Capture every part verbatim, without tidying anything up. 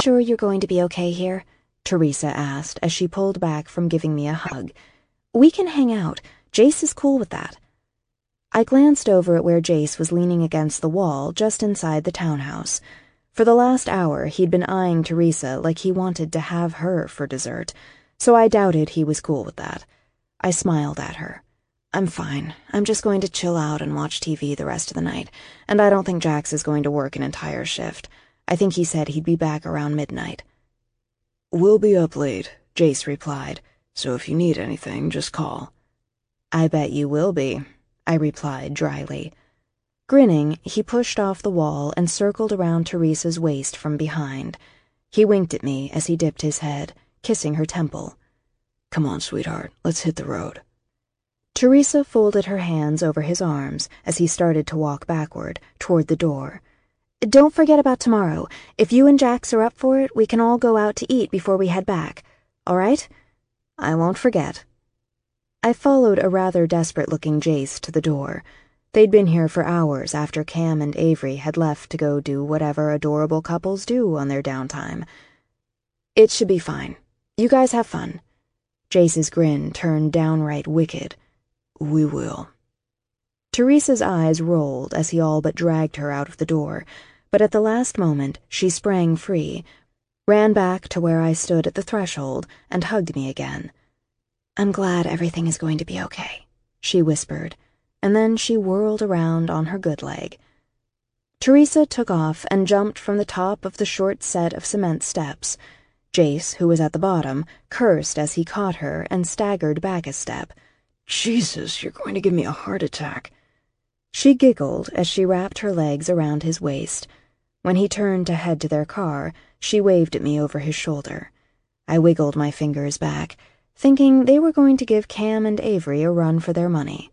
Sure you're going to be okay here? Teresa asked as she pulled back from giving me a hug. We can hang out. Jace is cool with that. I glanced over at where Jace was leaning against the wall just inside the townhouse. For the last hour, he'd been eyeing Teresa like he wanted to have her for dessert, so I doubted he was cool with that. I smiled at her. I'm fine. I'm just going to chill out and watch T V the rest of the night, and I don't think Jax is going to work an entire shift. I think he said he'd be back around midnight. We'll be up late, Jace replied, so if you need anything, just call. I bet you will be, I replied dryly. Grinning, he pushed off the wall and circled around Teresa's waist from behind. He winked at me as he dipped his head, kissing her temple. Come on, sweetheart, let's hit the road. Teresa folded her hands over his arms as he started to walk backward, toward the door. Don't forget about tomorrow. If you and Jax are up for it, we can all go out to eat before we head back. All right? I won't forget. I followed a rather desperate-looking Jace to the door. They'd been here for hours after Cam and Avery had left to go do whatever adorable couples do on their downtime. It should be fine. You guys have fun. Jace's grin turned downright wicked. We will. Teresa's eyes rolled as he all but dragged her out of the door, but at the last moment she sprang free, ran back to where I stood at the threshold, and hugged me again. I'm glad everything is going to be okay, she whispered, and then she whirled around on her good leg. Teresa took off and jumped from the top of the short set of cement steps. Jace, who was at the bottom, cursed as he caught her and staggered back a step. Jesus, you're going to give me a heart attack. She giggled as she wrapped her legs around his waist. When he turned to head to their car, she waved at me over his shoulder. I wiggled my fingers back, thinking they were going to give Cam and Avery a run for their money.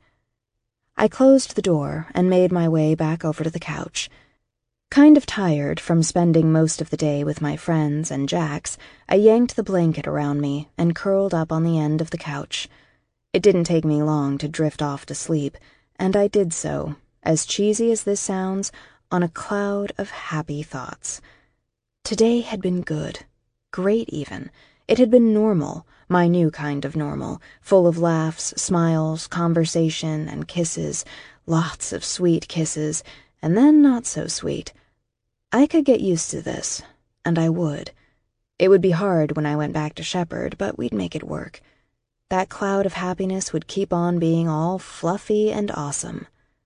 I closed the door and made my way back over to the couch. Kind of tired from spending most of the day with my friends and Jax, I yanked the blanket around me and curled up on the end of the couch. It didn't take me long to drift off to sleep, and I did so, as cheesy as this sounds, on a cloud of happy thoughts. Today had been good, great even. It had been normal, my new kind of normal, full of laughs, smiles, conversation, and kisses, lots of sweet kisses, and then not so sweet. I could get used to this, and I would. It would be hard when I went back to Shepherd, but we'd make it work. That cloud of happiness would keep on being all fluffy and awesome.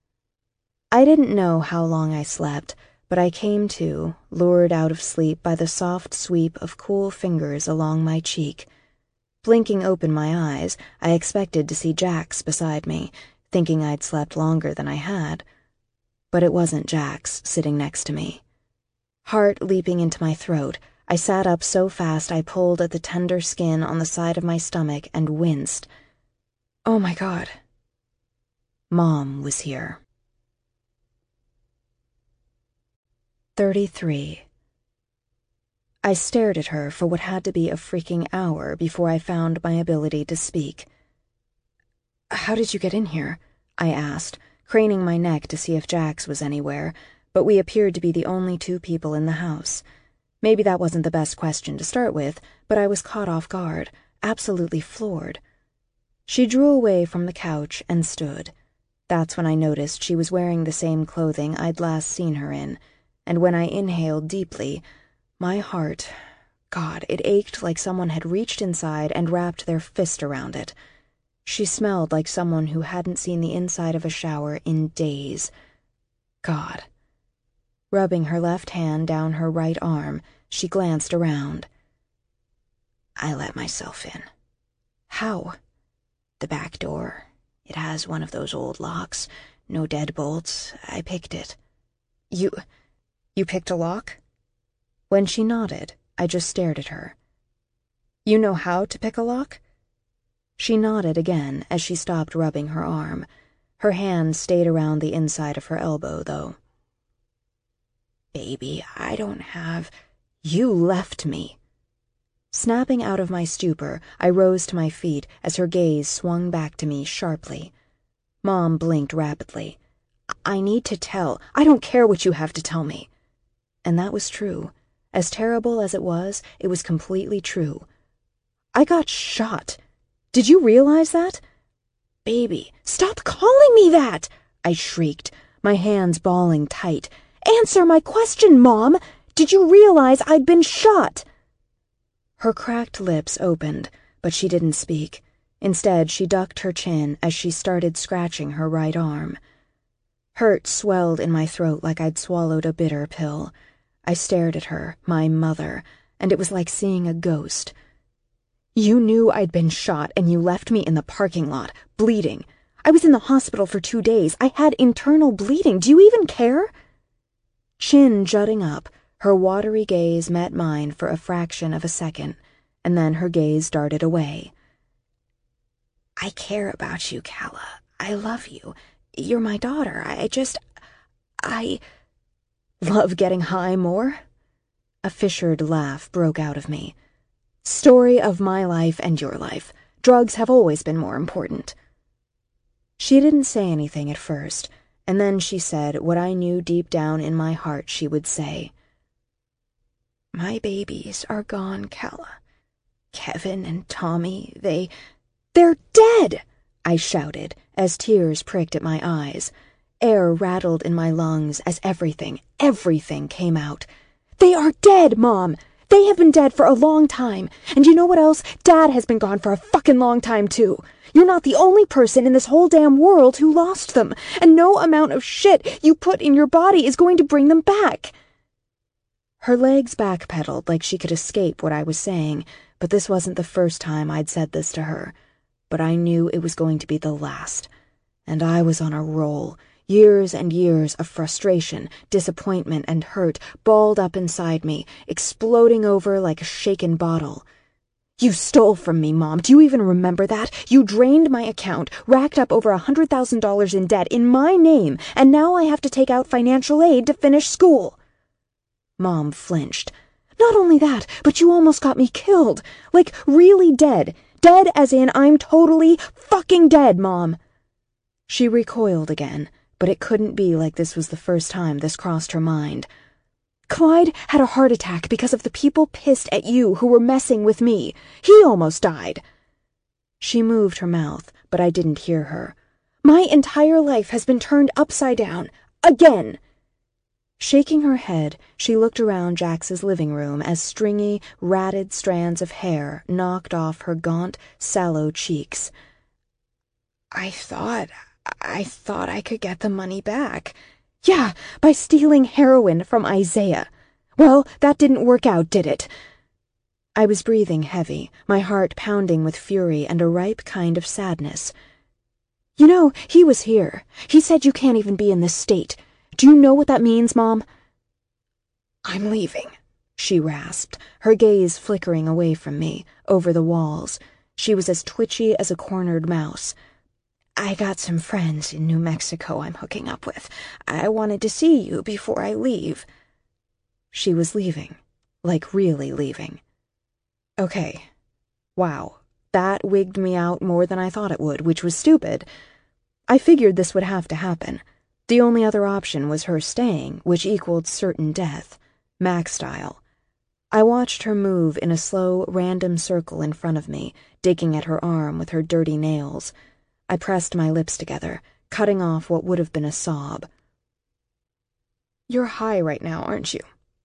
I didn't know how long I slept, but I came to, lured out of sleep by the soft sweep of cool fingers along my cheek. Blinking open my eyes, I expected to see Jax beside me, thinking I'd slept longer than I had. But it wasn't Jax sitting next to me. Heart leaping into my throat, I sat up so fast I pulled at the tender skin on the side of my stomach and winced. Oh my God. Mom was here. thirty-three. I stared at her for what had to be a freaking hour before I found my ability to speak. How did you get in here? I asked, craning my neck to see if Jax was anywhere, but we appeared to be the only two people in the house. Maybe that wasn't the best question to start with, but I was caught off guard, absolutely floored. She drew away from the couch and stood. That's when I noticed she was wearing the same clothing I'd last seen her in, and when I inhaled deeply, my heart, God, it ached like someone had reached inside and wrapped their fist around it. She smelled like someone who hadn't seen the inside of a shower in days. God. Rubbing her left hand down her right arm, she glanced around. I let myself in. How? The back door. It has one of those old locks. No deadbolts. I picked it. You... you picked a lock? When she nodded, I just stared at her. You know how to pick a lock? She nodded again as she stopped rubbing her arm. Her hand stayed around the inside of her elbow, though. Baby, I don't have... You left me. Snapping out of my stupor, I rose to my feet as her gaze swung back to me sharply. Mom blinked rapidly. I need to tell. I don't care what you have to tell me. And that was true. As terrible as it was, it was completely true. I got shot. Did you realize that? Baby, stop calling me that! I shrieked, my hands balling tight. Answer my question, Mom! Did you realize I'd been shot? Her cracked lips opened, but she didn't speak. Instead, she ducked her chin as she started scratching her right arm. Hurt swelled in my throat like I'd swallowed a bitter pill. I stared at her, my mother, and it was like seeing a ghost. You knew I'd been shot and you left me in the parking lot, bleeding. I was in the hospital for two days. I had internal bleeding. Do you even care? Chin jutting up, her watery gaze met mine for a fraction of a second, and then her gaze darted away. I care about you, Calla. I love you. You're my daughter. I just... I... Love getting high more? A fissured laugh broke out of me. Story of my life and your life. Drugs have always been more important. She didn't say anything at first, and then she said what I knew deep down in my heart she would say. My babies are gone, Calla. Kevin and Tommy, they... They're dead! I shouted, as tears pricked at my eyes. Air rattled in my lungs as everything, everything came out. They are dead, Mom! They have been dead for a long time, and you know what else? Dad has been gone for a fucking long time, too. You're not the only person in this whole damn world who lost them, and no amount of shit you put in your body is going to bring them back. Her legs backpedaled like she could escape what I was saying, but this wasn't the first time I'd said this to her. But I knew it was going to be the last. And I was on a roll. Years and years of frustration, disappointment, and hurt balled up inside me, exploding over like a shaken bottle. You stole from me, Mom. Do you even remember that? You drained my account, racked up over a hundred thousand dollars in debt in my name, and now I have to take out financial aid to finish school. Mom flinched. Not only that, but you almost got me killed. Like, really dead. Dead as in I'm totally fucking dead, Mom. She recoiled again, but it couldn't be like this was the first time this crossed her mind. Clyde had a heart attack because of the people pissed at you who were messing with me. He almost died. She moved her mouth, but I didn't hear her. My entire life has been turned upside down. Again. Shaking her head, she looked around Jax's living room as stringy, ratted strands of hair knocked off her gaunt, sallow cheeks. I thought... I thought I could get the money back. Yeah, by stealing heroin from Isaiah. Well, that didn't work out, did it? I was breathing heavy, my heart pounding with fury and a ripe kind of sadness. You know, he was here. He said you can't even be in this state. Do you know what that means, Mom? I'm leaving, she rasped, her gaze flickering away from me, over the walls. She was as twitchy as a cornered mouse. I got some friends in New Mexico I'm hooking up with. I wanted to see you before I leave. She was leaving. Like really leaving. Okay. Wow. That wigged me out more than I thought it would, which was stupid. I figured this would have to happen. The only other option was her staying, which equaled certain death. Max style. I watched her move in a slow, random circle in front of me, digging at her arm with her dirty nails. I pressed my lips together, cutting off what would have been a sob. You're high right now, aren't you?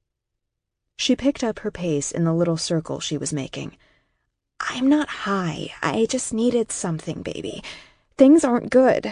She picked up her pace in the little circle she was making. I'm not high. I just needed something, baby. Things aren't good.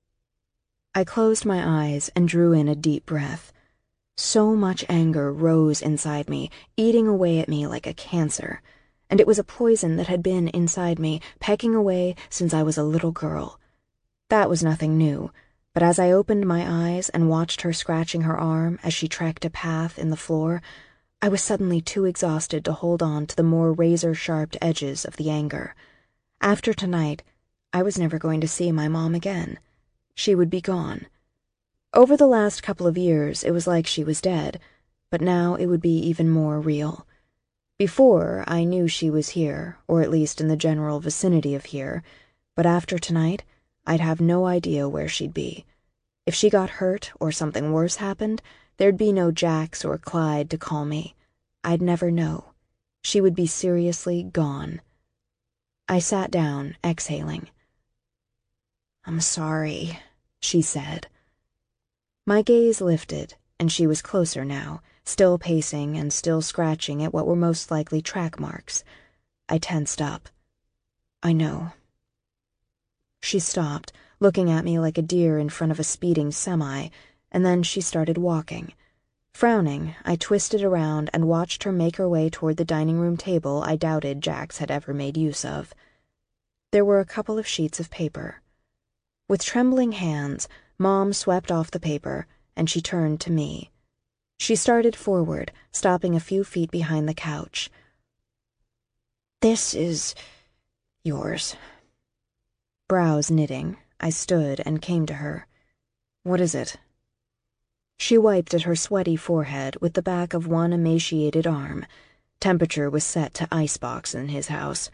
I closed my eyes and drew in a deep breath. So much anger rose inside me, eating away at me like a cancer. And it was a poison that had been inside me, pecking away since I was a little girl. That was nothing new, but as I opened my eyes and watched her scratching her arm as she trekked a path in the floor, I was suddenly too exhausted to hold on to the more razor-sharp edges of the anger. After tonight, I was never going to see my mom again. She would be gone. Over the last couple of years, it was like she was dead, but now it would be even more real. Before, I knew she was here, or at least in the general vicinity of here, but after tonight, I'd have no idea where she'd be. If she got hurt or something worse happened, there'd be no Jax or Clyde to call me. I'd never know. She would be seriously gone. I sat down, exhaling. "I'm sorry," she said. My gaze lifted, and she was closer now, still pacing and still scratching at what were most likely track marks. I tensed up. "I know." She stopped, looking at me like a deer in front of a speeding semi, and then she started walking. Frowning, I twisted around and watched her make her way toward the dining room table I doubted Jax had ever made use of. There were a couple of sheets of paper. With trembling hands, Mom swept off the paper, and she turned to me. She started forward, stopping a few feet behind the couch. "This is yours." Brows knitting, I stood and came to her. "What is it?" She wiped at her sweaty forehead with the back of one emaciated arm. Temperature was set to icebox in his house.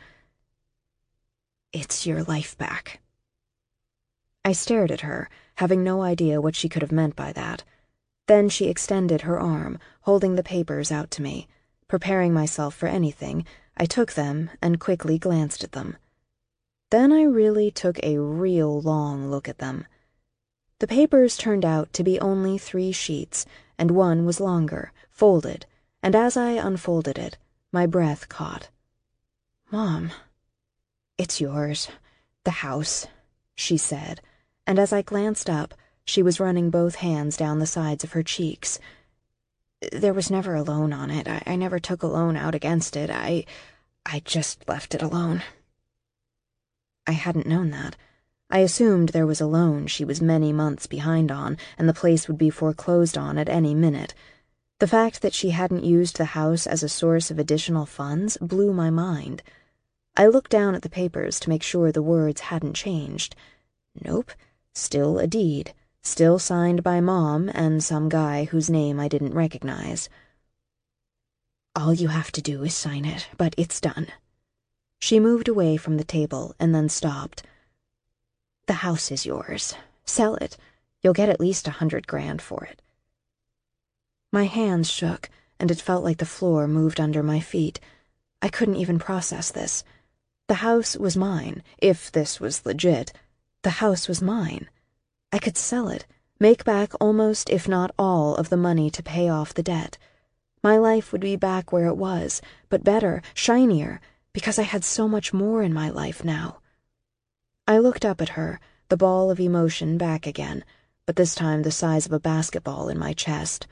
"It's your life back." I stared at her, having no idea what she could have meant by that. Then she extended her arm, holding the papers out to me. Preparing myself for anything, I took them and quickly glanced at them. Then I really took a real long look at them. The papers turned out to be only three sheets, and one was longer, folded, and as I unfolded it, my breath caught. "Mom, it's yours, the house," she said, and as I glanced up, she was running both hands down the sides of her cheeks. "There was never a loan on it. I, I never took a loan out against it. I, I just left it alone." I hadn't known that. I assumed there was a loan she was many months behind on, and the place would be foreclosed on at any minute. The fact that she hadn't used the house as a source of additional funds blew my mind. I looked down at the papers to make sure the words hadn't changed. Nope, still a deed, still signed by Mom and some guy whose name I didn't recognize. "All you have to do is sign it, but it's done." She moved away from the table and then stopped. "The house is yours. Sell it. You'll get at least a hundred grand for it." My hands shook, and it felt like the floor moved under my feet. I couldn't even process this. The house was mine, if this was legit. The house was mine. I could sell it, make back almost if not all of the money to pay off the debt. My life would be back where it was, but better, shinier, because I had so much more in my life now. I looked up at her, the ball of emotion back again, but this time the size of a basketball in my chest.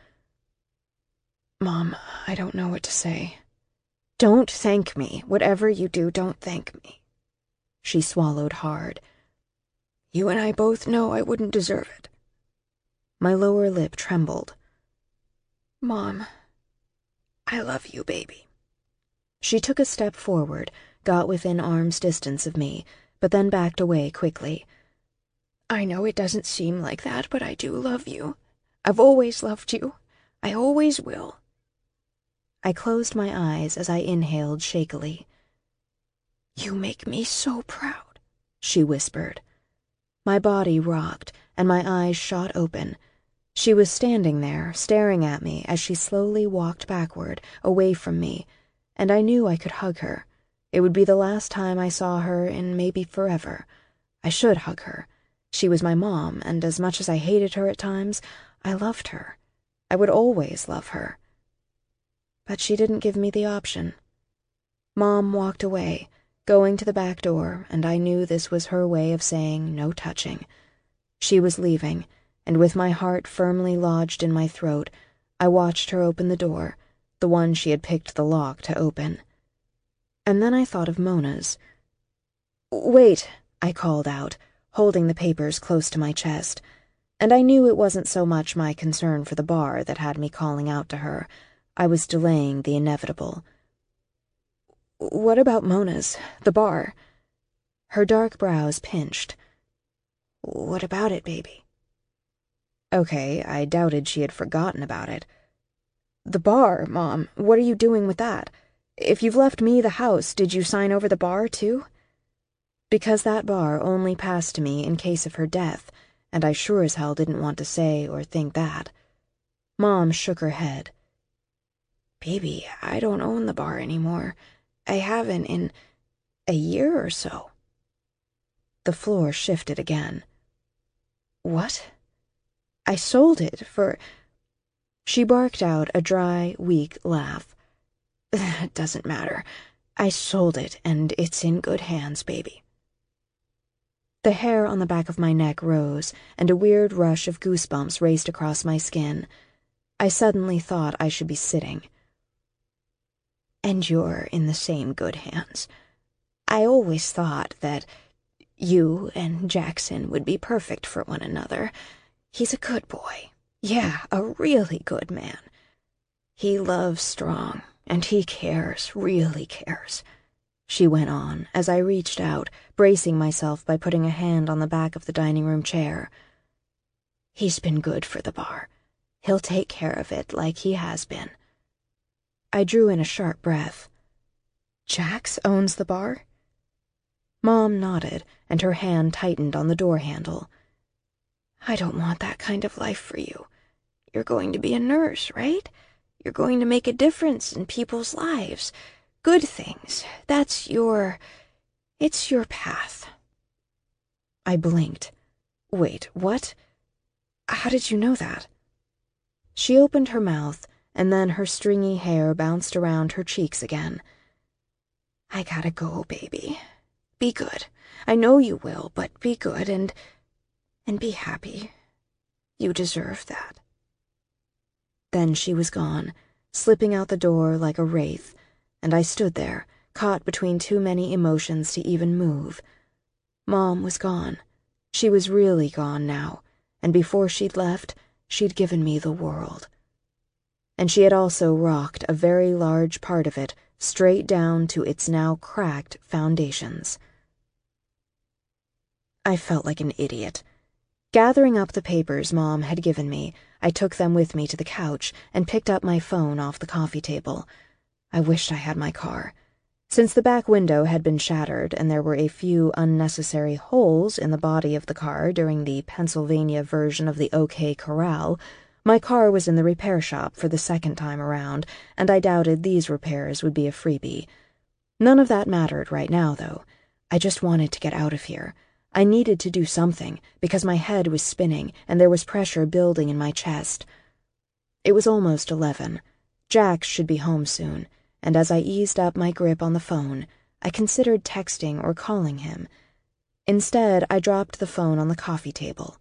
"Mom, I don't know what to say." "Don't thank me. Whatever you do, don't thank me." She swallowed hard. "You and I both know I wouldn't deserve it." My lower lip trembled. "Mom, I love you, baby." She took a step forward, got within arm's distance of me, but then backed away quickly. "I know it doesn't seem like that, but I do love you. I've always loved you. I always will." I closed my eyes as I inhaled shakily. "You make me so proud," she whispered. My body rocked, and my eyes shot open. She was standing there, staring at me as she slowly walked backward, away from me, and I knew I could hug her. It would be the last time I saw her in maybe forever. I should hug her. She was my mom, and as much as I hated her at times, I loved her. I would always love her. But she didn't give me the option. Mom walked away, going to the back door, and I knew this was her way of saying no touching. She was leaving, and with my heart firmly lodged in my throat, I watched her open the door, the one she had picked the lock to open. And then I thought of Mona's. "Wait," I called out, holding the papers close to my chest, and I knew it wasn't so much my concern for the bar that had me calling out to her. I was delaying the inevitable. "What about Mona's, the bar?" Her dark brows pinched. "What about it, baby?" Okay, I doubted she had forgotten about it. "The bar, Mom, what are you doing with that? If you've left me the house, did you sign over the bar, too?" Because that bar only passed to me in case of her death, and I sure as hell didn't want to say or think that. Mom shook her head. Baby, I don't own the bar anymore. I haven't in a year or so. The floor shifted again. What? I sold it for... She barked out a dry, weak laugh. It doesn't matter. I sold it, and it's in good hands, baby. The hair on the back of my neck rose, and a weird rush of goosebumps raced across my skin. I suddenly thought I should be sitting. And you're in the same good hands. I always thought that you and Jackson would be perfect for one another. He's a good boy. Yeah, a really good man. He loves Strong, and he cares, really cares. She went on, as I reached out, bracing myself by putting a hand on the back of the dining room chair. He's been good for the bar. He'll take care of it like he has been. I drew in a sharp breath. Jax owns the bar? Mom nodded, and her hand tightened on the door handle. I don't want that kind of life for you. You're going to be a nurse, right? You're going to make a difference in people's lives. Good things. That's your... It's your path. I blinked. Wait, what? How did you know that? She opened her mouth, and then her stringy hair bounced around her cheeks again. I gotta go, baby. Be good. I know you will, but be good and... and be happy. You deserve that. Then she was gone, slipping out the door like a wraith, and I stood there, caught between too many emotions to even move. Mom was gone. She was really gone now, and before she'd left, she'd given me the world. And she had also rocked a very large part of it straight down to its now cracked foundations. I felt like an idiot. Gathering up the papers Mom had given me, I took them with me to the couch and picked up my phone off the coffee table. I wished I had my car. Since the back window had been shattered and there were a few unnecessary holes in the body of the car during the Pennsylvania version of the OK Corral, my car was in the repair shop for the second time around, and I doubted these repairs would be a freebie. None of that mattered right now, though. I just wanted to get out of here. I needed to do something, because my head was spinning and there was pressure building in my chest. It was almost eleven. Jax should be home soon, and as I eased up my grip on the phone, I considered texting or calling him. Instead, I dropped the phone on the coffee table.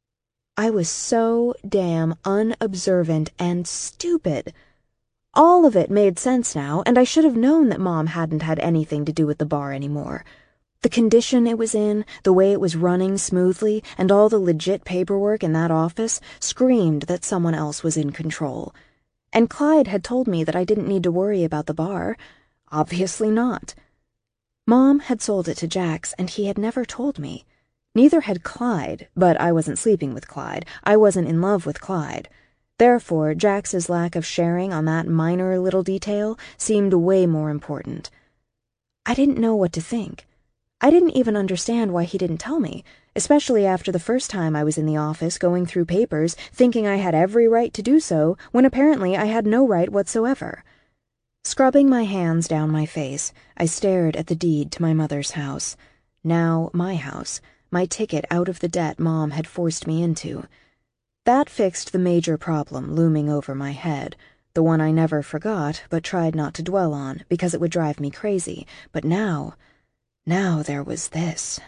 I was so damn unobservant and stupid. All of it made sense now, and I should have known that Mom hadn't had anything to do with the bar anymore. The condition it was in, the way it was running smoothly, and all the legit paperwork in that office screamed that someone else was in control. And Clyde had told me that I didn't need to worry about the bar. Obviously not. Mom had sold it to Jax, and he had never told me. Neither had Clyde, but I wasn't sleeping with Clyde. I wasn't in love with Clyde. Therefore, Jax's lack of sharing on that minor little detail seemed way more important. I didn't know what to think. I didn't even understand why he didn't tell me, especially after the first time I was in the office going through papers, thinking I had every right to do so, when apparently I had no right whatsoever. Scrubbing my hands down my face, I stared at the deed to my mother's house. Now my house, my ticket out of the debt Mom had forced me into. That fixed the major problem looming over my head, the one I never forgot but tried not to dwell on because it would drive me crazy. But now... Now there was this.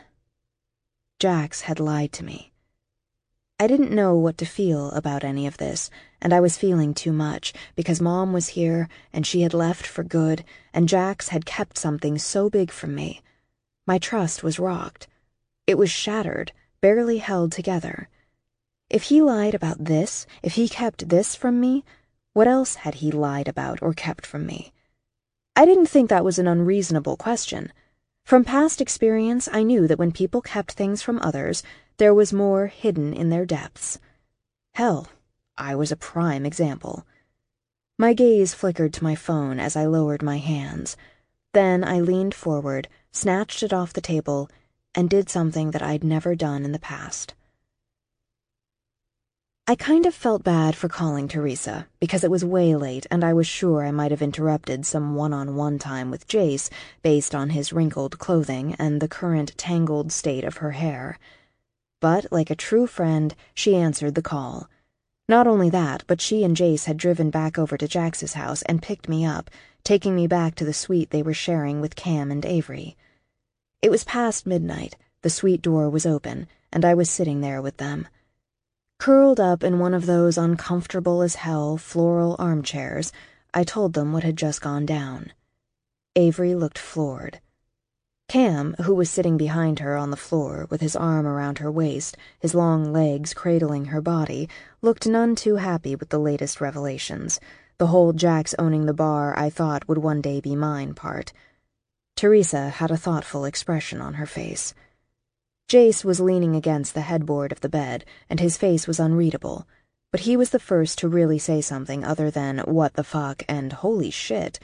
Jax had lied to me. I didn't know what to feel about any of this, and I was feeling too much, because Mom was here, and she had left for good, and Jax had kept something so big from me. My trust was rocked. It was shattered, barely held together. If he lied about this, if he kept this from me, what else had he lied about or kept from me? I didn't think that was an unreasonable question. From past experience, I knew that when people kept things from others, there was more hidden in their depths. Hell, I was a prime example. My gaze flickered to my phone as I lowered my hands. Then I leaned forward, snatched it off the table, and did something that I'd never done in the past. I kind of felt bad for calling Teresa, because it was way late and I was sure I might have interrupted some one-on-one time with Jace based on his wrinkled clothing and the current tangled state of her hair. But, like a true friend, she answered the call. Not only that, but she and Jace had driven back over to Jax's house and picked me up, taking me back to the suite they were sharing with Cam and Avery. It was past midnight, the suite door was open, and I was sitting there with them. Curled up in one of those uncomfortable-as-hell floral armchairs, I told them what had just gone down. Avery looked floored. Cam, who was sitting behind her on the floor with his arm around her waist, his long legs cradling her body, looked none too happy with the latest revelations, the whole Jax owning the bar I thought would one day be mine part. Teresa had a thoughtful expression on her face. Jace was leaning against the headboard of the bed, and his face was unreadable, but he was the first to really say something other than what the fuck and holy shit.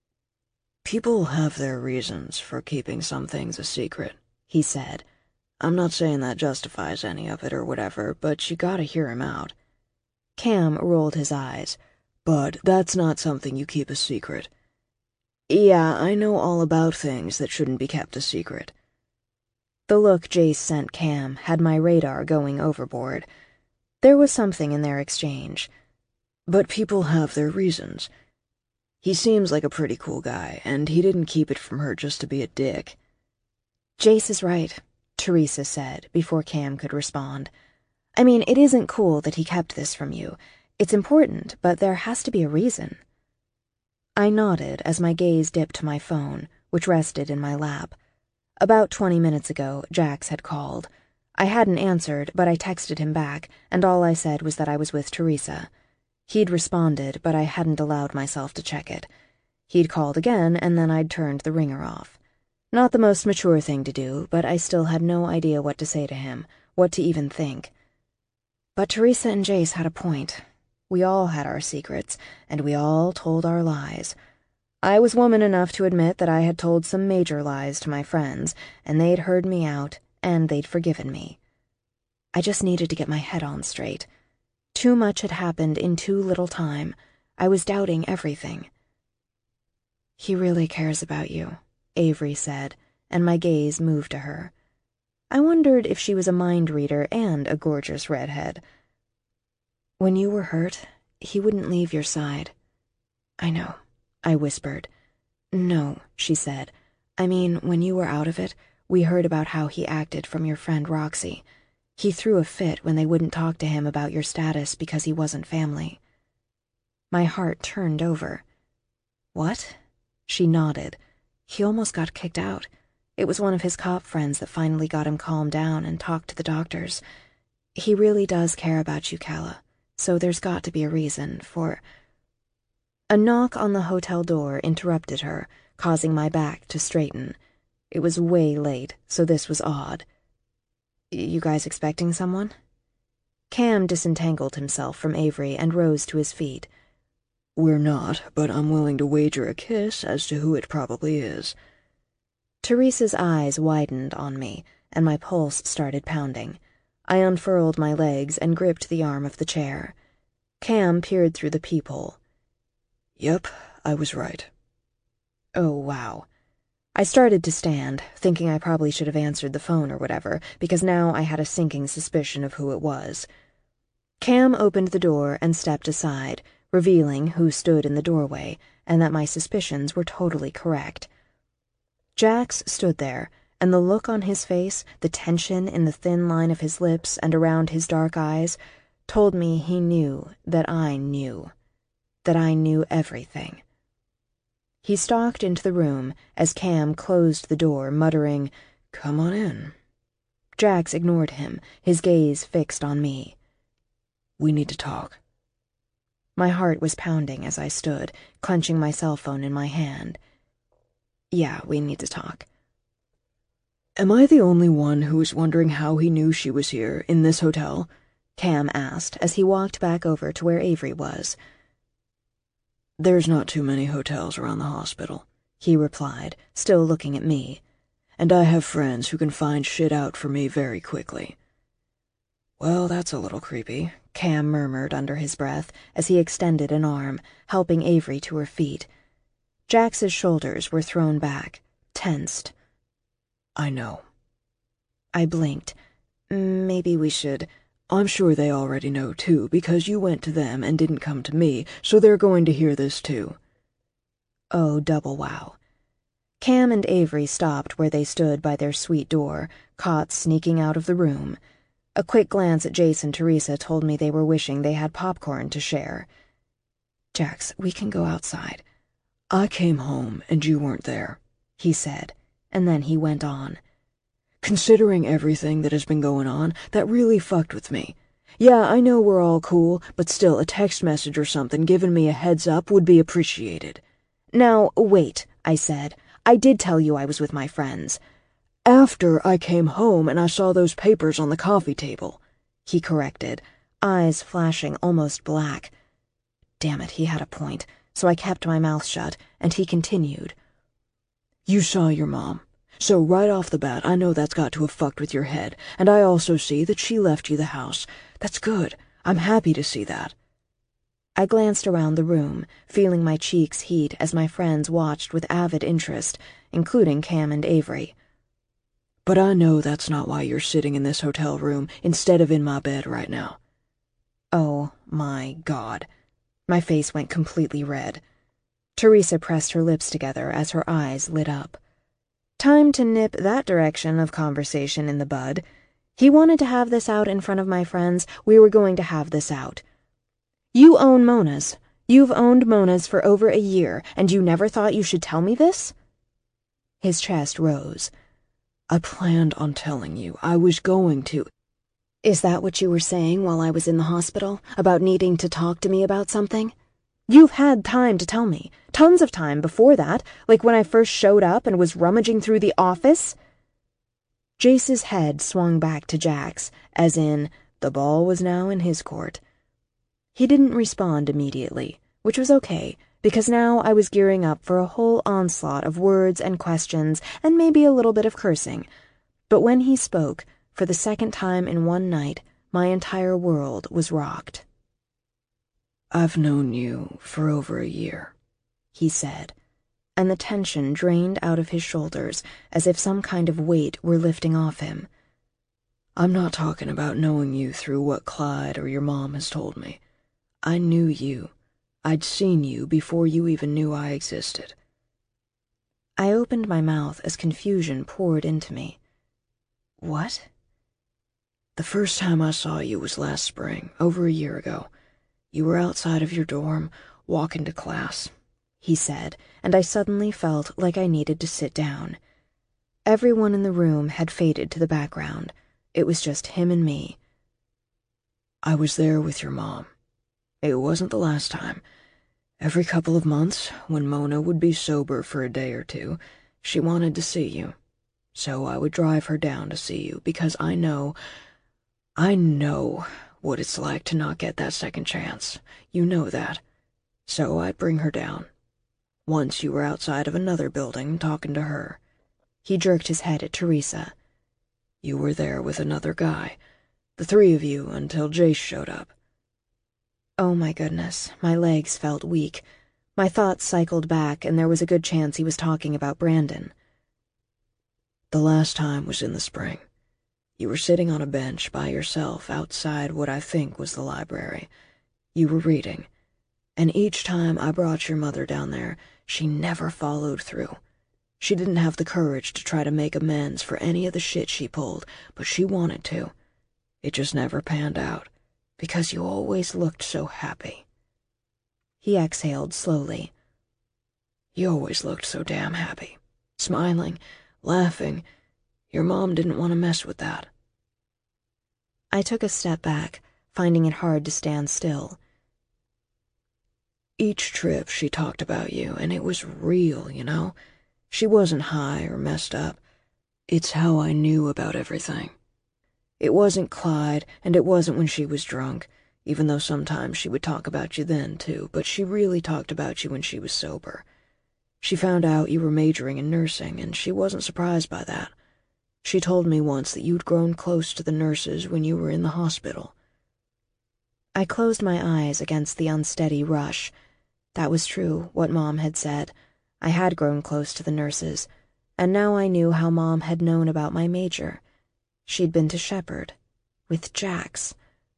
People have their reasons for keeping some things a secret, he said. I'm not saying that justifies any of it or whatever, but you gotta hear him out. Cam rolled his eyes. But that's not something you keep a secret. Yeah, I know all about things that shouldn't be kept a secret. The look Jace sent Cam had my radar going overboard. There was something in their exchange. But people have their reasons. He seems like a pretty cool guy, and he didn't keep it from her just to be a dick. Jace is right, Teresa said before Cam could respond. I mean, it isn't cool that he kept this from you. It's important, but there has to be a reason. I nodded as my gaze dipped to my phone, which rested in my lap. About twenty minutes ago, Jax had called. I hadn't answered, but I texted him back, and all I said was that I was with Teresa. He'd responded, but I hadn't allowed myself to check it. He'd called again, and then I'd turned the ringer off. Not the most mature thing to do, but I still had no idea what to say to him, what to even think. But Teresa and Jace had a point. We all had our secrets, and we all told our lies. I was woman enough to admit that I had told some major lies to my friends, and they'd heard me out, and they'd forgiven me. I just needed to get my head on straight. Too much had happened in too little time. I was doubting everything. He really cares about you, Avery said, and my gaze moved to her. I wondered if she was a mind reader and a gorgeous redhead. When you were hurt, he wouldn't leave your side. I know, I whispered. No, she said. I mean, when you were out of it, we heard about how he acted from your friend Roxy. He threw a fit when they wouldn't talk to him about your status because he wasn't family. My heart turned over. What? She nodded. He almost got kicked out. It was one of his cop friends that finally got him calmed down and talked to the doctors. He really does care about you, Calla, so there's got to be a reason for... A knock on the hotel door interrupted her, causing my back to straighten. It was way late, so this was odd. You guys expecting someone? Cam disentangled himself from Avery and rose to his feet. We're not, but I'm willing to wager a kiss as to who it probably is. Teresa's eyes widened on me, and my pulse started pounding. I unfurled my legs and gripped the arm of the chair. Cam peered through the peephole. Yep, I was right. Oh, wow. I started to stand, thinking I probably should have answered the phone or whatever, because now I had a sinking suspicion of who it was. Cam opened the door and stepped aside, revealing who stood in the doorway, and that my suspicions were totally correct. Jax stood there, and the look on his face, the tension in the thin line of his lips and around his dark eyes, told me he knew that I knew, that I knew everything. He stalked into the room as Cam closed the door, muttering, "Come on in." Jax ignored him, his gaze fixed on me. We need to talk. My heart was pounding as I stood, clenching my cell phone in my hand. Yeah, we need to talk. Am I the only one who is wondering how he knew she was here, in this hotel? Cam asked as he walked back over to where Avery was. There's not too many hotels around the hospital, he replied, still looking at me. And I have friends who can find shit out for me very quickly. Well, that's a little creepy, Cam murmured under his breath as he extended an arm, helping Avery to her feet. Jax's shoulders were thrown back, tensed. I know. I blinked. Maybe we should... I'm sure they already know, too, because you went to them and didn't come to me, so they're going to hear this, too. Oh, double wow. Cam and Avery stopped where they stood by their suite door, caught sneaking out of the room. A quick glance at Jace and Teresa told me they were wishing they had popcorn to share. Jax, we can go outside. I came home and you weren't there, he said, and then he went on. Considering everything that has been going on, that really fucked with me. Yeah, I know we're all cool, but still a text message or something giving me a heads up would be appreciated. Now, wait, I said. I did tell you I was with my friends. After I came home and I saw those papers on the coffee table, he corrected, eyes flashing almost black. Damn it, he had a point, so I kept my mouth shut, and he continued. You saw your mom. So right off the bat, I know that's got to have fucked with your head, and I also see that she left you the house. That's good. I'm happy to see that. I glanced around the room, feeling my cheeks heat as my friends watched with avid interest, including Cam and Avery. But I know that's not why you're sitting in this hotel room instead of in my bed right now. Oh, my God. My face went completely red. Teresa pressed her lips together as her eyes lit up. Time to nip that direction of conversation in the bud. He wanted to have this out in front of my friends. We were going to have this out. You own Mona's. You've owned Mona's for over a year, and you never thought you should tell me this? His chest rose. I planned on telling you. I was going to. Is that what you were saying while I was in the hospital, about needing to talk to me about something? You've had time to tell me. Tons of time before that, like when I first showed up and was rummaging through the office. Jace's head swung back to Jax, as in, the ball was now in his court. He didn't respond immediately, which was okay, because now I was gearing up for a whole onslaught of words and questions and maybe a little bit of cursing. But when he spoke, for the second time in one night, my entire world was rocked. I've known you for over a year, he said, and the tension drained out of his shoulders as if some kind of weight were lifting off him. I'm not talking about knowing you through what Clyde or your mom has told me. I knew you. I'd seen you before you even knew I existed. I opened my mouth as confusion poured into me. What? The first time I saw you was last spring, over a year ago. You were outside of your dorm, walking to class, he said, and I suddenly felt like I needed to sit down. Everyone in the room had faded to the background. It was just him and me. I was there with your mom. It wasn't the last time. Every couple of months, when Mona would be sober for a day or two, she wanted to see you. So I would drive her down to see you, because I know, I know what it's like to not get that second chance. You know that. So I'd bring her down. Once you were outside of another building talking to her. He jerked his head at Teresa. You were there with another guy. The three of you until Jace showed up. Oh my goodness, my legs felt weak. My thoughts cycled back, and there was a good chance he was talking about Brandon. The last time was in the spring. You were sitting on a bench by yourself outside what I think was the library. You were reading. And each time I brought your mother down there, she never followed through. She didn't have the courage to try to make amends for any of the shit she pulled, but she wanted to. It just never panned out, because you always looked so happy. He exhaled slowly. You always looked so damn happy. Smiling, laughing. Your mom didn't want to mess with that. I took a step back, finding it hard to stand still. Each trip she talked about you, and it was real, you know? She wasn't high or messed up. It's how I knew about everything. It wasn't Clyde, and it wasn't when she was drunk, even though sometimes she would talk about you then, too, but she really talked about you when she was sober. She found out you were majoring in nursing, and she wasn't surprised by that. She told me once that you'd grown close to the nurses when you were in the hospital. I closed my eyes against the unsteady rush. That was true, what Mom had said. I had grown close to the nurses, and now I knew how Mom had known about my major. She'd been to Shepherd, with Jax.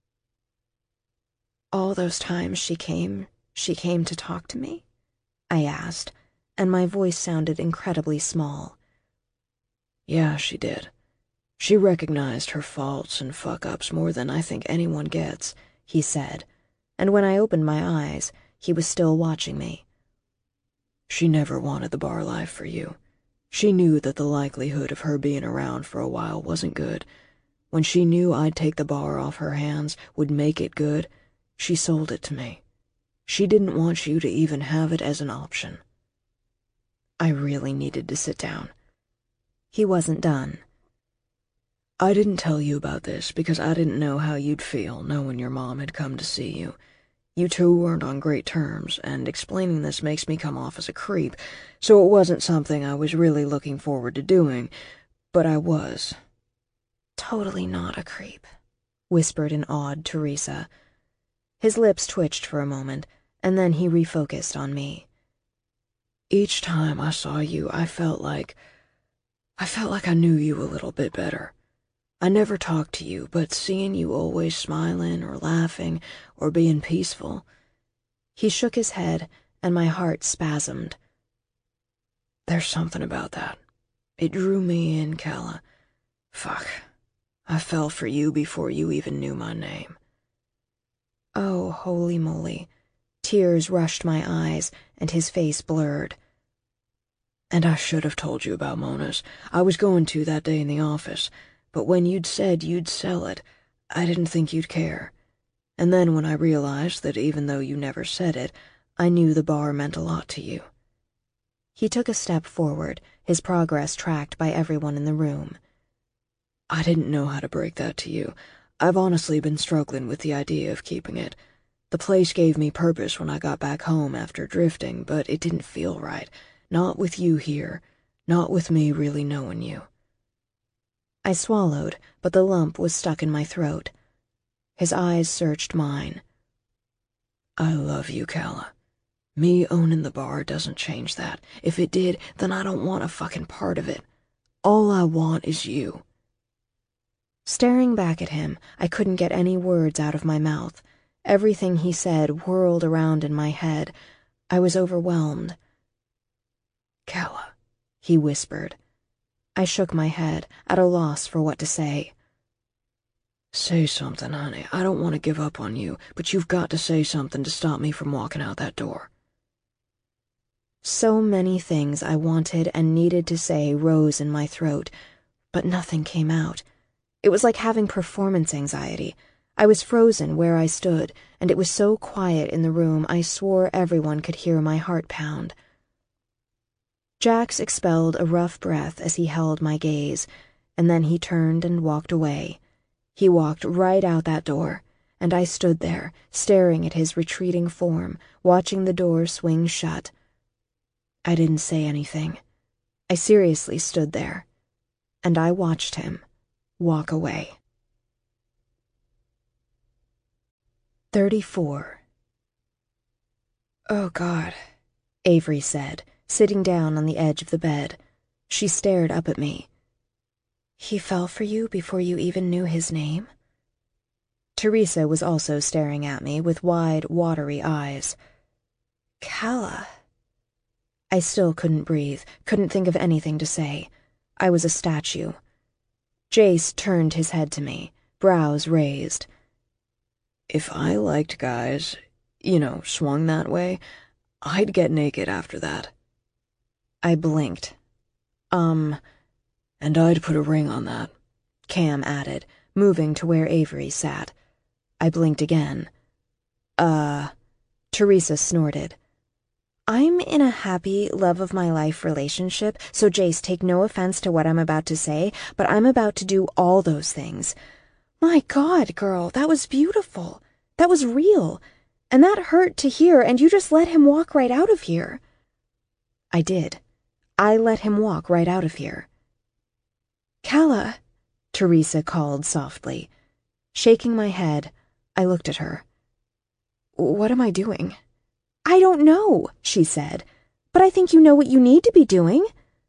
All those times she came, she came to talk to me? I asked, and my voice sounded incredibly small. Yeah, she did. She recognized her faults and fuck-ups more than I think anyone gets, he said, and when I opened my eyes, he was still watching me. She never wanted the bar life for you. She knew that the likelihood of her being around for a while wasn't good. When she knew I'd take the bar off her hands, would make it good, she sold it to me. She didn't want you to even have it as an option. I really needed to sit down. He wasn't done. I didn't tell you about this because I didn't know how you'd feel knowing your mom had come to see you. You two weren't on great terms, and explaining this makes me come off as a creep, so it wasn't something I was really looking forward to doing, but I was. Totally not a creep, whispered in awed Teresa. His lips twitched for a moment, and then he refocused on me. Each time I saw you, I felt like... I felt like I knew you a little bit better. I never talked to you, but seeing you always smiling or laughing or being peaceful... He shook his head, and my heart spasmed. There's something about that. It drew me in, Calla. Fuck. I fell for you before you even knew my name. Oh, holy moly. Tears rushed my eyes, and his face blurred. And I should have told you about Mona's. I was going to that day in the office, but when you'd said you'd sell it, I didn't think you'd care. And then when I realized that even though you never said it, I knew the bar meant a lot to you. He took a step forward, his progress tracked by everyone in the room. I didn't know how to break that to you. I've honestly been struggling with the idea of keeping it. The place gave me purpose when I got back home after drifting, but it didn't feel right. Not with you here. Not with me really knowing you. I swallowed, but the lump was stuck in my throat. His eyes searched mine. I love you, Calla. Me owning the bar doesn't change that. If it did, then I don't want a fucking part of it. All I want is you. Staring back at him, I couldn't get any words out of my mouth. Everything he said whirled around in my head. I was overwhelmed. Calla, he whispered. I shook my head, at a loss for what to say. Say something, honey. I don't want to give up on you, but you've got to say something to stop me from walking out that door. So many things I wanted and needed to say rose in my throat, but nothing came out. It was like having performance anxiety. I was frozen where I stood, and it was so quiet in the room I swore everyone could hear my heart pound. Jax expelled a rough breath as he held my gaze, and then he turned and walked away. He walked right out that door, and I stood there, staring at his retreating form, watching the door swing shut. I didn't say anything. I seriously stood there, and I watched him walk away. Thirty-four. Oh, God, Avery said, sitting down on the edge of the bed. She stared up at me. He fell for you before you even knew his name? Teresa was also staring at me with wide, watery eyes. Calla. I still couldn't breathe, couldn't think of anything to say. I was a statue. Jace turned his head to me, brows raised. If I liked guys, you know, swung that way, I'd get naked after that. I blinked. Um, and I'd put a ring on that, Cam added, moving to where Avery sat. I blinked again. Uh, Teresa snorted. I'm in a happy, love-of-my-life relationship, so Jace, take no offense to what I'm about to say, but I'm about to do all those things. My God, girl, that was beautiful. That was real. And that hurt to hear, and you just let him walk right out of here. I did. I let him walk right out of here. Calla, Teresa called softly. Shaking my head, I looked at her. What am I doing? I don't know, she said, but I think you know what you need to be doing.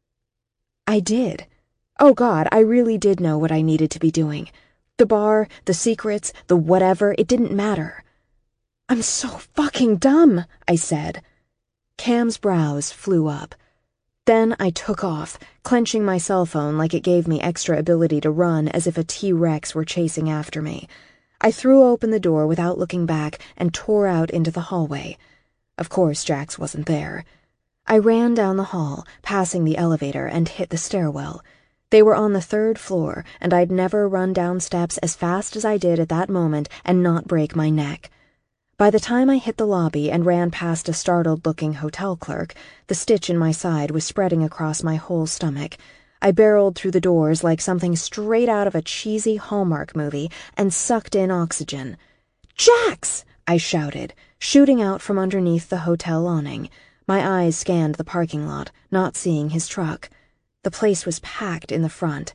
I did. Oh God, I really did know what I needed to be doing. The bar, the secrets, the whatever, it didn't matter. I'm so fucking dumb, I said. Cam's brows flew up. Then I took off, clenching my cell phone like it gave me extra ability to run as if a T-Rex were chasing after me. I threw open the door without looking back and tore out into the hallway. Of course, Jax wasn't there. I ran down the hall, passing the elevator, and hit the stairwell. They were on the third floor, and I'd never run down steps as fast as I did at that moment and not break my neck. By the time I hit the lobby and ran past a startled-looking hotel clerk, the stitch in my side was spreading across my whole stomach. I barreled through the doors like something straight out of a cheesy Hallmark movie and sucked in oxygen. "Jax!" I shouted, shooting out from underneath the hotel awning. My eyes scanned the parking lot, not seeing his truck. The place was packed in the front.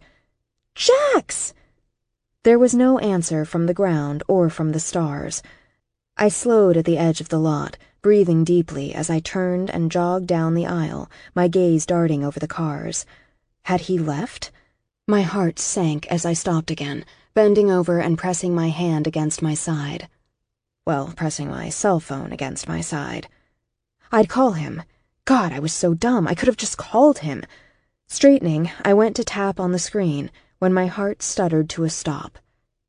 "Jax!" There was no answer from the ground or from the stars. I slowed at the edge of the lot, breathing deeply as I turned and jogged down the aisle, my gaze darting over the cars. Had he left? My heart sank as I stopped again, bending over and pressing my hand against my side. Well, pressing my cell phone against my side. I'd call him. God, I was so dumb. I could have just called him. Straightening, I went to tap on the screen when my heart stuttered to a stop.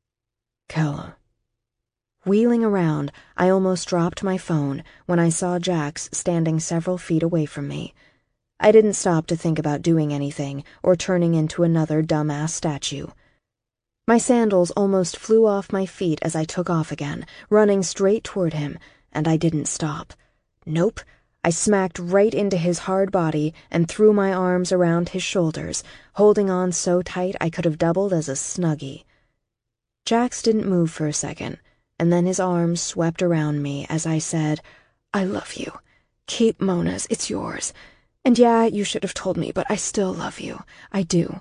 Calla. Wheeling around, I almost dropped my phone when I saw Jax standing several feet away from me. I didn't stop to think about doing anything or turning into another dumbass statue. My sandals almost flew off my feet as I took off again, running straight toward him, and I didn't stop. Nope. I smacked right into his hard body and threw my arms around his shoulders, holding on so tight I could have doubled as a Snuggie. Jax didn't move for a second, and then his arms swept around me as I said, "I love you. Keep Mona's, it's yours. And yeah, you should have told me, but I still love you. I do."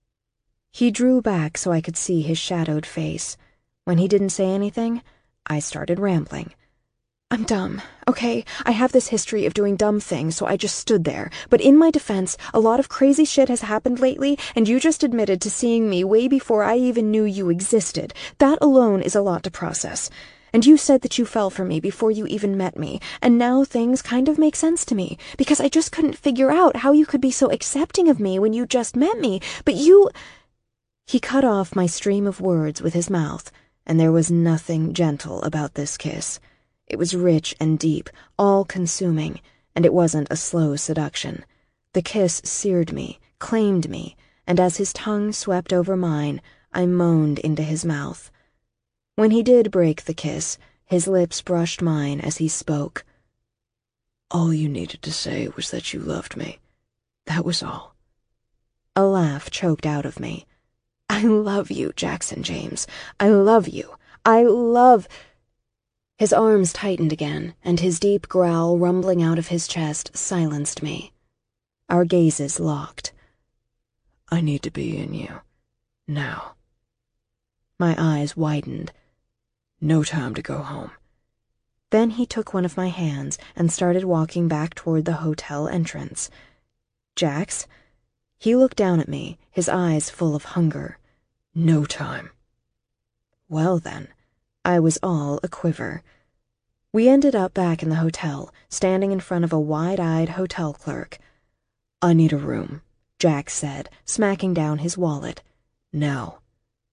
He drew back so I could see his shadowed face. When he didn't say anything, I started rambling. I'm dumb, okay? I have this history of doing dumb things, so I just stood there. But in my defense, a lot of crazy shit has happened lately, and you just admitted to seeing me way before I even knew you existed. That alone is a lot to process. And you said that you fell for me before you even met me, and now things kind of make sense to me, because I just couldn't figure out how you could be so accepting of me when you just met me, but you... He cut off my stream of words with his mouth, and there was nothing gentle about this kiss. It was rich and deep, all-consuming, and it wasn't a slow seduction. The kiss seared me, claimed me, and as his tongue swept over mine, I moaned into his mouth. When he did break the kiss, his lips brushed mine as he spoke. All you needed to say was that you loved me. That was all. A laugh choked out of me. I love you, Jackson James. I love you. I love... His arms tightened again, and his deep growl rumbling out of his chest silenced me. Our gazes locked. I need to be in you. Now. My eyes widened. No time to go home. Then he took one of my hands and started walking back toward the hotel entrance. Jax? He looked down at me, his eyes full of hunger. No time. Well then, I was all a quiver. We ended up back in the hotel, standing in front of a wide-eyed hotel clerk. I need a room, Jax said, smacking down his wallet. Now.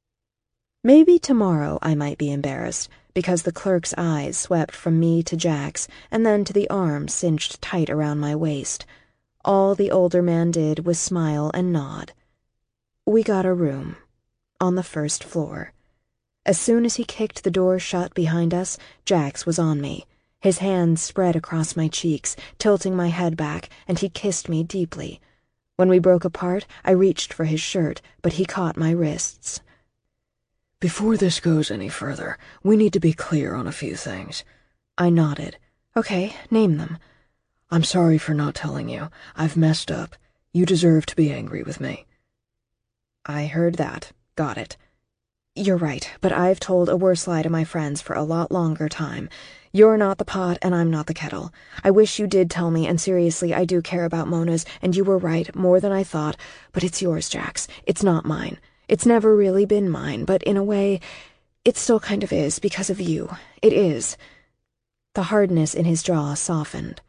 Maybe tomorrow I might be embarrassed, because the clerk's eyes swept from me to Jax and then to the arm cinched tight around my waist. All the older man did was smile and nod. We got a room, on the first floor. As soon as he kicked the door shut behind us, Jax was on me. His hands spread across my cheeks, tilting my head back, and he kissed me deeply. When we broke apart, I reached for his shirt, but he caught my wrists. Before this goes any further, we need to be clear on a few things. I nodded. Okay, name them. I'm sorry for not telling you. I've messed up. You deserve to be angry with me. I heard that. Got it. You're right, but I've told a worse lie to my friends for a lot longer time. You're not the pot, and I'm not the kettle. I wish you did tell me, and seriously, I do care about Mona's, and you were right, more than I thought, but it's yours, Jax. It's not mine. It's never really been mine, but in a way, it still kind of is, because of you. It is. The hardness in his jaw softened.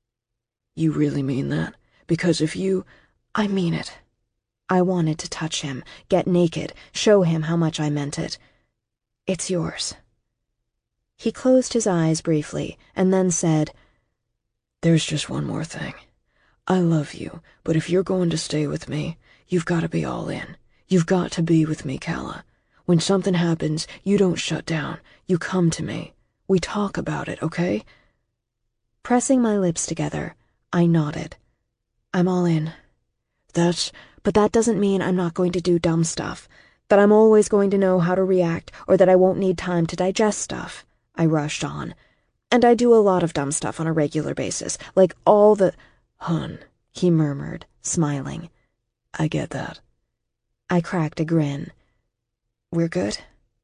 You really mean that? Because if you... I mean it. I wanted to touch him, get naked, show him how much I meant it. It's yours. He closed his eyes briefly, and then said, There's just one more thing. I love you, but if you're going to stay with me, you've got to be all in. You've got to be with me, Calla. When something happens, you don't shut down. You come to me. We talk about it, okay? Pressing my lips together, I nodded. I'm all in. That's... But that doesn't mean I'm not going to do dumb stuff, that I'm always going to know how to react, or that I won't need time to digest stuff. I rushed on. And I do a lot of dumb stuff on a regular basis, like all the... Hun, he murmured, smiling. I get that. I cracked a grin. We're good?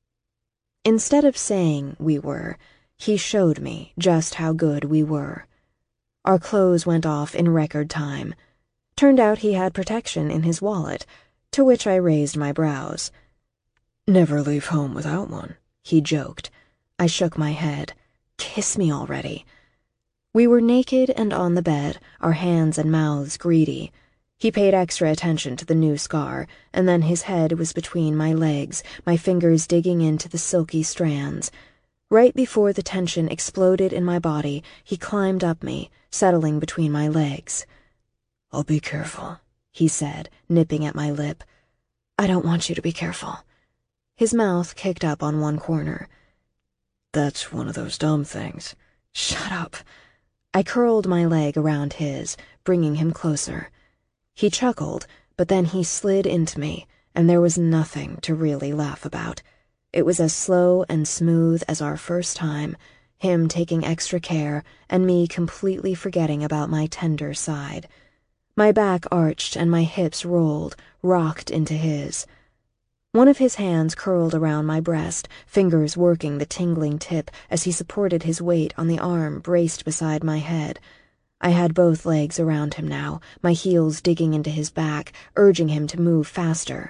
Instead of saying we were, he showed me just how good we were. Our clothes went off in record time. Turned out he had protection in his wallet, to which I raised my brows. Never leave home without one, he joked. I shook my head. Kiss me already. We were naked and on the bed, our hands and mouths greedy. He paid extra attention to the new scar, and then his head was between my legs, my fingers digging into the silky strands. Right before the tension exploded in my body, he climbed up me, settling between my legs. I'll be careful, he said, nipping at my lip. I don't want you to be careful. His mouth kicked up on one corner. That's one of those dumb things. Shut up. I curled my leg around his, bringing him closer. He chuckled, but then he slid into me, and there was nothing to really laugh about. It was as slow and smooth as our first time, him taking extra care, and me completely forgetting about my tender side. My back arched and my hips rolled, rocked into his. One of his hands curled around my breast, fingers working the tingling tip as he supported his weight on the arm braced beside my head. I had both legs around him now, my heels digging into his back, urging him to move faster.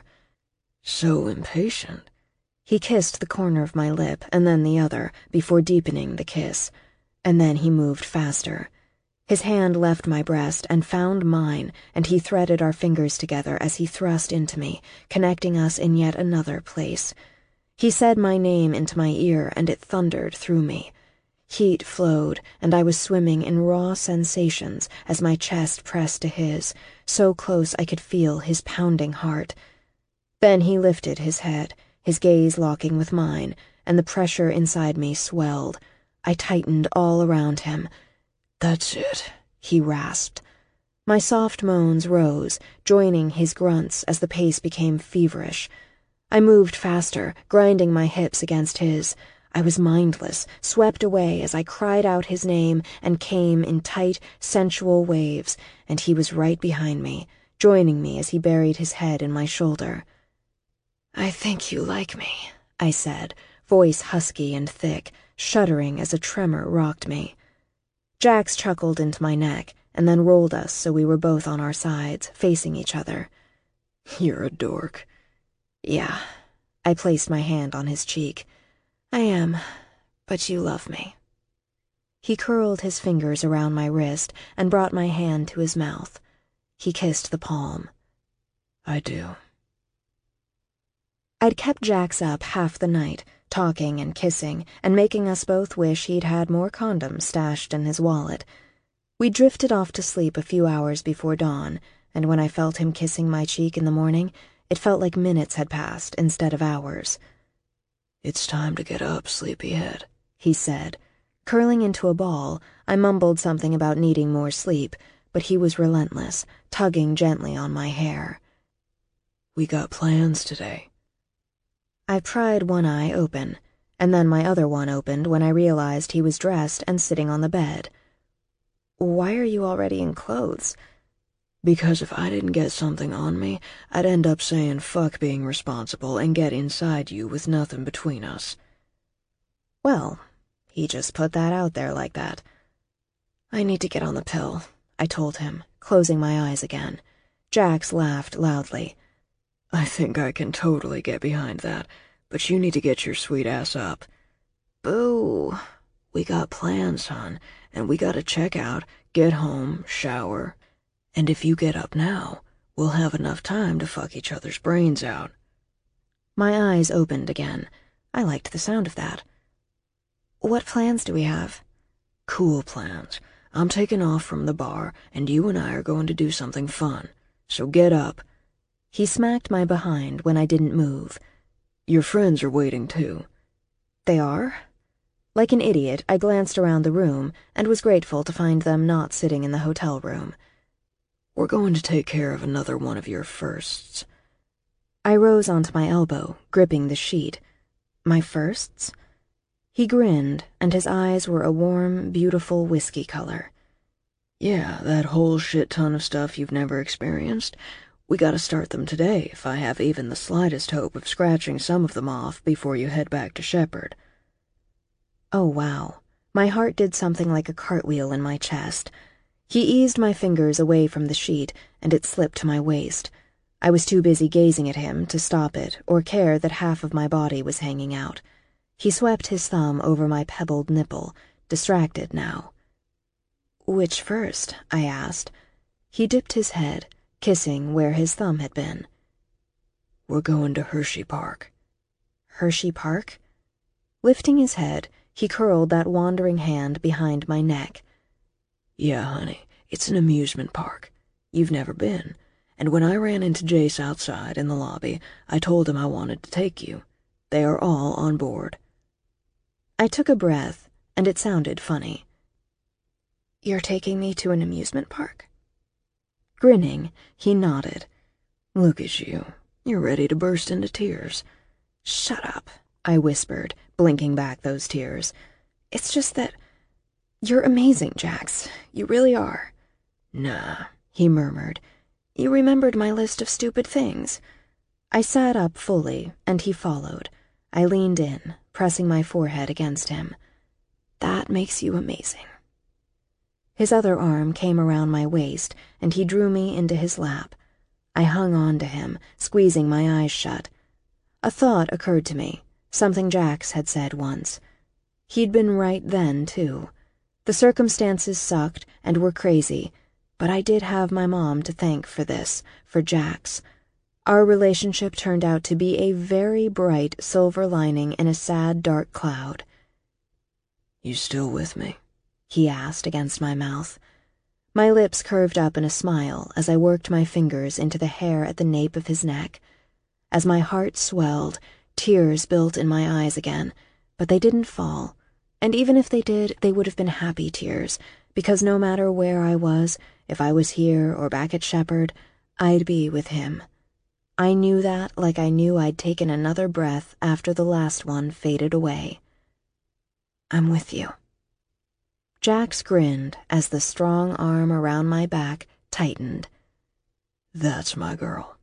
So impatient. He kissed the corner of my lip and then the other, before deepening the kiss. And then he moved faster. His hand left my breast and found mine, and he threaded our fingers together as he thrust into me, connecting us in yet another place. He said my name into my ear, and it thundered through me. Heat flowed, and I was swimming in raw sensations as my chest pressed to his, so close I could feel his pounding heart. Then he lifted his head, his gaze locking with mine, and the pressure inside me swelled. I tightened all around him. That's it, he rasped. My soft moans rose, joining his grunts as the pace became feverish. I moved faster, grinding my hips against his. I was mindless, swept away as I cried out his name and came in tight, sensual waves, and he was right behind me, joining me as he buried his head in my shoulder. I think you like me, I said, voice husky and thick, shuddering as a tremor rocked me. Jax chuckled into my neck, and then rolled us so we were both on our sides, facing each other. You're a dork. Yeah. I placed my hand on his cheek. I am, but you love me. He curled his fingers around my wrist and brought my hand to his mouth. He kissed the palm. I do. I'd kept Jax up half the night, talking and kissing, and making us both wish he'd had more condoms stashed in his wallet. We drifted off to sleep a few hours before dawn, and when I felt him kissing my cheek in the morning, it felt like minutes had passed instead of hours. It's time to get up, sleepyhead, he said. Curling into a ball, I mumbled something about needing more sleep, but he was relentless, tugging gently on my hair. We got plans today. I pried one eye open, and then my other one opened when I realized he was dressed and sitting on the bed. Why are you already in clothes? Because if I didn't get something on me, I'd end up saying fuck being responsible and get inside you with nothing between us. Well, he just put that out there like that. I need to get on the pill, I told him, closing my eyes again. Jax laughed loudly. I think I can totally get behind that, but you need to get your sweet ass up. Boo. We got plans, hon, and we gotta check out, get home, shower, and if you get up now, we'll have enough time to fuck each other's brains out. My eyes opened again. I liked the sound of that. What plans do we have? Cool plans. I'm taking off from the bar, and you and I are going to do something fun. So get up. He smacked my behind when I didn't move. Your friends are waiting, too. They are? Like an idiot, I glanced around the room and was grateful to find them not sitting in the hotel room. We're going to take care of another one of your firsts. I rose onto my elbow, gripping the sheet. My firsts? He grinned, and his eyes were a warm, beautiful whiskey color. Yeah, that whole shit ton of stuff you've never experienced. We gotta start them today if I have even the slightest hope of scratching some of them off before you head back to Shepherd. Oh, wow. My heart did something like a cartwheel in my chest. He eased my fingers away from the sheet, and it slipped to my waist. I was too busy gazing at him to stop it or care that half of my body was hanging out. He swept his thumb over my pebbled nipple, distracted now. Which first? I asked. He dipped his head, kissing where his thumb had been. We're going to Hershey Park. Hershey Park? Lifting his head, he curled that wandering hand behind my neck. Yeah, honey, it's an amusement park. You've never been. And when I ran into Jace outside in the lobby, I told him I wanted to take you. They are all on board. I took a breath, and it sounded funny. You're taking me to an amusement park? Grinning, he nodded. Look at you. You're ready to burst into tears. Shut up, I whispered, blinking back those tears. It's just that you're amazing, Jax. You really are. Nah, he murmured. You remembered my list of stupid things. I sat up fully, and he followed. I leaned in, pressing my forehead against him. That makes you amazing. His other arm came around my waist, and he drew me into his lap. I hung on to him, squeezing my eyes shut. A thought occurred to me, something Jax had said once. He'd been right then, too. The circumstances sucked and were crazy, but I did have my mom to thank for this, for Jax. Our relationship turned out to be a very bright silver lining in a sad, dark cloud. You still with me? He asked against my mouth. My lips curved up in a smile as I worked my fingers into the hair at the nape of his neck. As my heart swelled, tears built in my eyes again, but they didn't fall. And even if they did, they would have been happy tears, because no matter where I was, if I was here or back at Shepherd, I'd be with him. I knew that like I knew I'd taken another breath after the last one faded away. I'm with you. Jax grinned as the strong arm around my back tightened. That's my girl.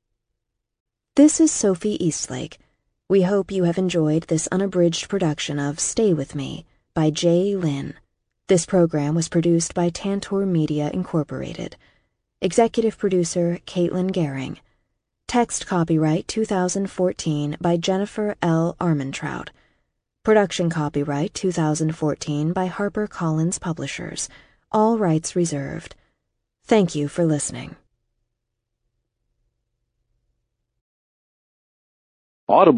This is Sophie Eastlake. We hope you have enjoyed this unabridged production of Stay With Me by Jay Lynn. This program was produced by Tantor Media Incorporated. Executive producer Caitlin Gehring. Text copyright two thousand fourteen by Jennifer L. Armentrout. Production copyright two thousand fourteen by HarperCollins Publishers. All rights reserved. Thank you for listening. Audible